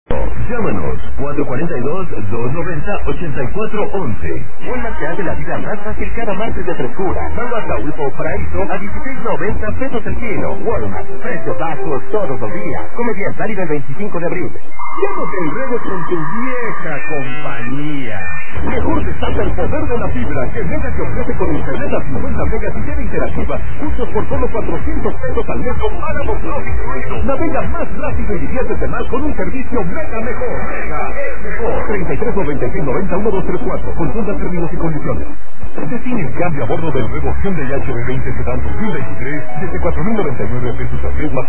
Llámanos 442-290-8411. Una que hace la vida más fácil cada martes de frescura. Mango Ataulfo Paraíso a 16.90 pesos el kilo. Walmart, precios bajos todos los días. Comedia válida el 25 de abril. Ya no te enredes con tu vieja compañía. Mejor destaca el poder de la fibra que Mega te ofrece con internet a 50 megas y TV interactiva, justos por solo 400 pesos al mes con páramos no incluidos. Navega más rápido y diviértete más con un servicio Mega mejor. Mega es mejor. 3396901234. Consulta términos y condiciones. Define el cambio a bordo del nuevo Hyundai HB20 Sedan 2023 desde 4.099 pesos al mes más